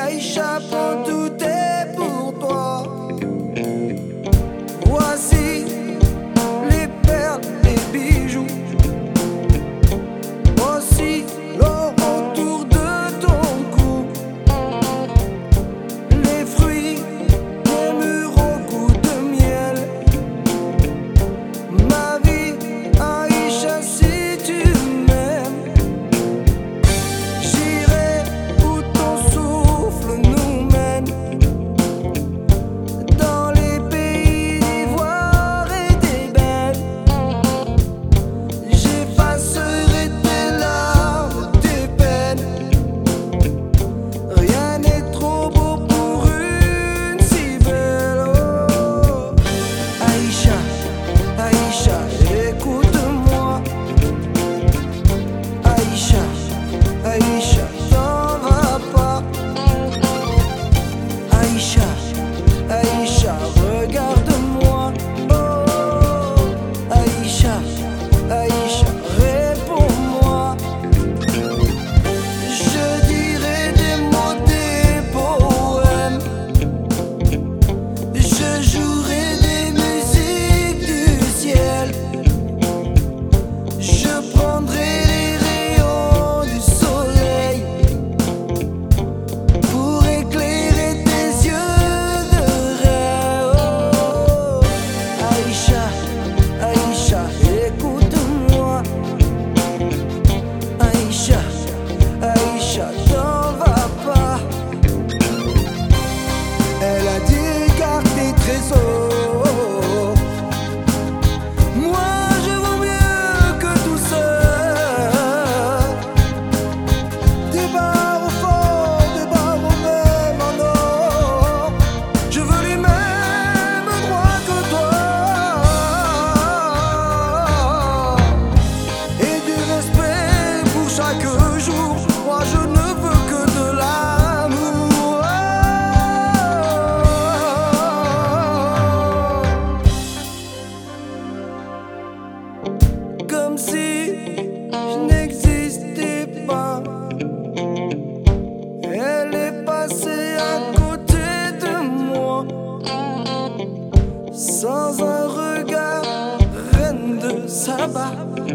Aïcha, prends tout est pour toi. Voici les perles, les bijoux, aussi l'or autour de ton cou, les fruits des mûres au goût de miel. Ma vie, Aïcha, si tu m'aimes, j'irai où ton souffle nous mène, dans les pays d'ivoire et d'ébène. J'effacerai tes larmes, tes peines. Rien n'est trop beau pour une si belle. Oh, Aïcha, Aïcha, écoute-moi. Aïcha, Aïcha, t'en vas pas. Aïcha, Aïcha, regarde-moi. Oh, Aïcha, Aïcha, réponds-moi. Je dirai des mots, des poèmes. Je jouerai des musiques du ciel. Je prendrai les rayons du soleil pour éclairer tes yeux de rêve. Oh, Aïcha, Aïcha, écoute-moi. Aïcha, Aïcha, t'en vas pas. Elle a dit garde tes trésors. Moi je vaux mieux que tout ça. Des barres au fond, des barres au même en or. Je veux les mêmes droits que toi. Et du respect pour chaque jour. Moi je ne veux que de l'amour. Comme si je n'existais pas. Elle est passée à côté de moi, sans un regard, reine de Saba.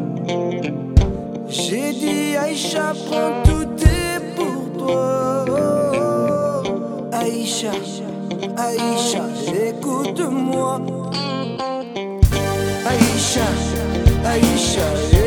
J'ai dit Aïcha, prends tout est pour toi. Oh, Aïcha, Aïcha, écoute-moi. Aïcha, Aïcha,